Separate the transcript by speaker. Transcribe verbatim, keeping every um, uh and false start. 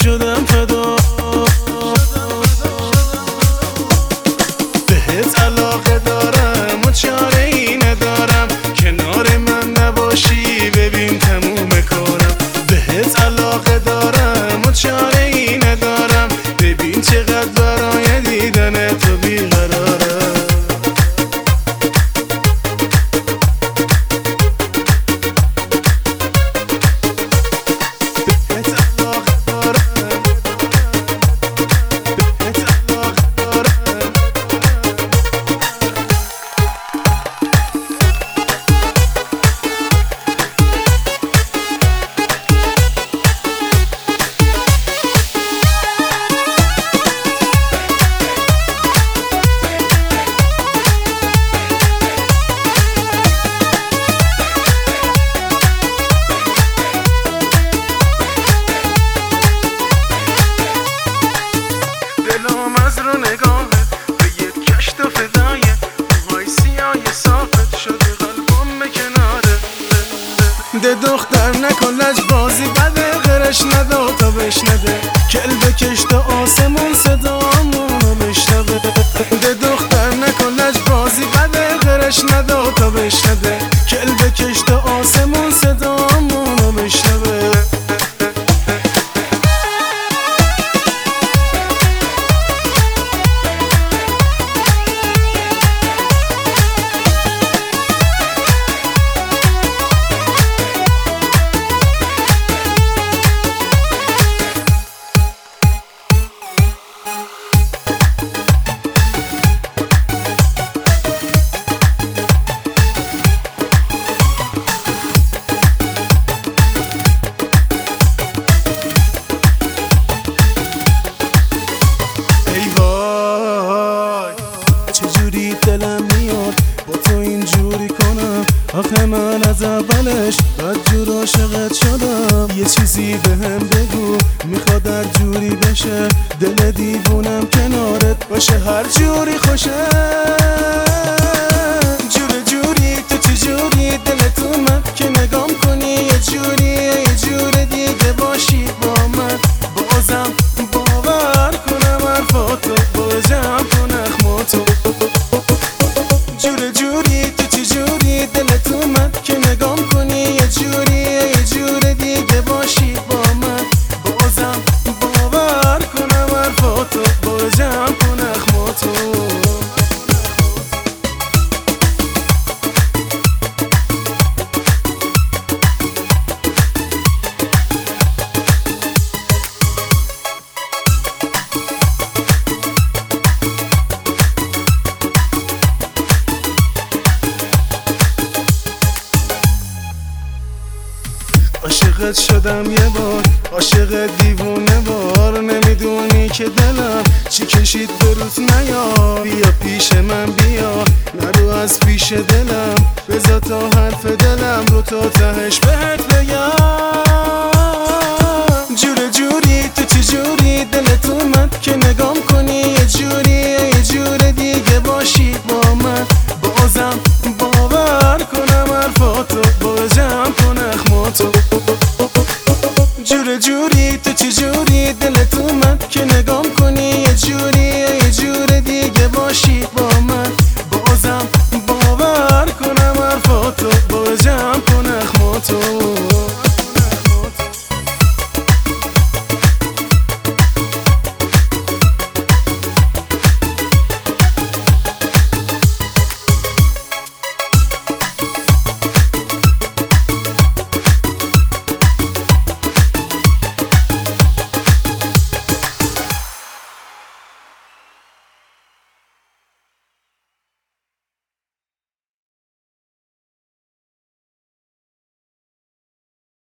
Speaker 1: شدم فدا، بهت علاقه دارم و چاره ای ندارم، کنار من نباشی ببین تموم کارم. بهت علاقه دارم و چاره ای ندارم، ببین چقدر برای دیدن تو بیقرارم. دلم از رو نگاهت به یک کشت و فدایه، موهای سیاه صافت شده قلبم به کناره. ده دختر نکن لجبازی بده، غرش ندا تا بشنده، کل بکش تا آسمون صدامونو بشنوه. ده دختر نکن لجبازی بده، غرش ندا تا بشنده، کل بکش تا آسمون صدامونو بشنوه. چجوری دلم میاد با تو اینجوری کنم، آخه من از اولش بدجور عاشقت شدم. یه چیزی بهم بگو میخواد هر جوری بشه، دل دیوونم کنارت باشه هر جوری خوشه. جور جوری تو چجوری دلت اومد که نگام کنی یه جوری، یه جور دیگه باشی با من، بازم باور کنم حرفاتو، بازم کنم اخماتو. جور جوری تو چجوری دلت اومد که نگام کنی یه جوری، یه جور دیگه باشی با من، بازم باور کنم حرفاتو، بازم کنم اخماتو. عاشقت شدم یه بار، عاشق دیوونه بار، نمیدونی که دلم چی کشید به روت نیا. بیا پیش من بیا، نرو از پیش دلم، بذار تا حرف دلم رو تا تهش بهت بگم. جور جوری تو چجوری دلت اومد که نگام کنی یه جوری، یه جور دیگه باشی با من، بازم باور کنم حرفاتو، بازم کنم اخماتو. جور جوری تو چجوری دلت اومد که نگام کنی یه جوری، یه جور دیگه باشی با من، بازم باور کنم حرفاتو، بازم کنم اخماتو.